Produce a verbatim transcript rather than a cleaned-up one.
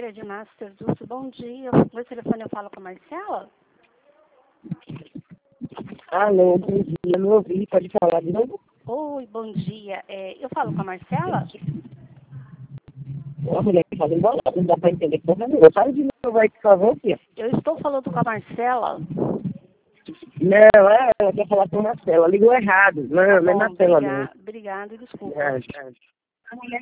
Ferreira de Master Dulce, bom dia. No telefone eu falo com a Marcela? Alô, bom dia, não ouvi, pode falar de novo? Oi, bom dia. É, eu falo com a Marcela? Uma mulher que fala embora, não dá pra entender que eu falo de novo aí, por favor, filha. Eu estou falando com a Marcela. Não, é, ela quer falar com a Marcela, ligou errado. Não, Tá não é bom, Marcela, não. obrigada, obrigada, desculpa. É, é. A mulher